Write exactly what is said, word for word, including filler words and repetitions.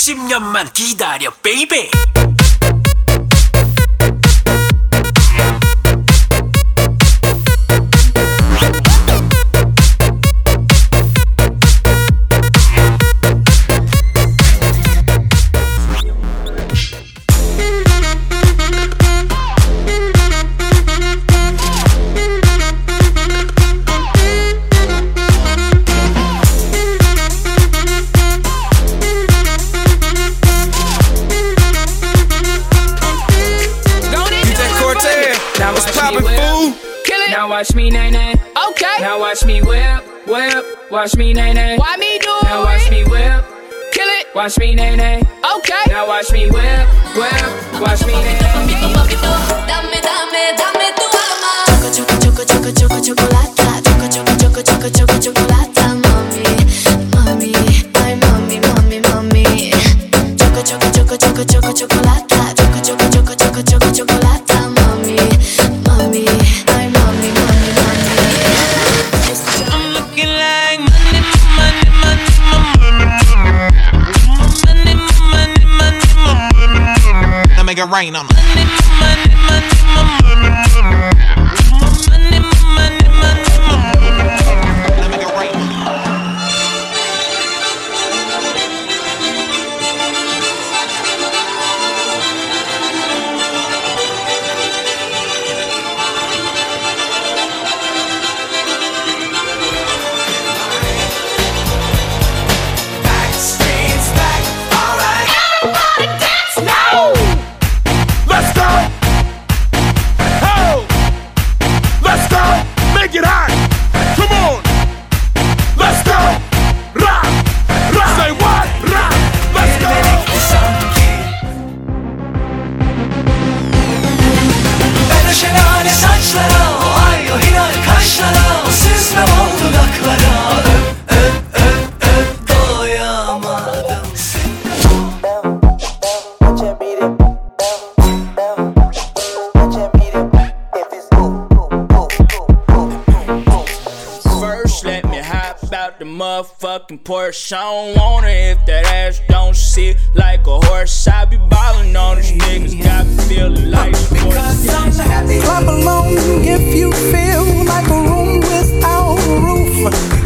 십 년만 기다려 베이베. Now watch me nay nay. Okay. Now watch me whip, whip. Watch me nay nay. Why me do it? Now watch me whip. Kill it. Watch me nay nay. Okay. Now watch me whip, whip. Watch me nay nay. Dame, dame, dame tu alma. Choco, choco, choco, choco, choco, chocolata. Choco, choco, choco, choco, choco, chocolata. Mami, mami, ay mami, mami, mami. Choco, choco, choco, choco, choco, chocolata. Choco, choco, choco, choco, choco, chocolata. Mami, mami. Make it rain on them. Motherfucking Porsche, I don't want it if that ass don't sit like a horse. I be ballin' on these niggas, got me feelin' like sports. Clap along if you feel like a room without a roof.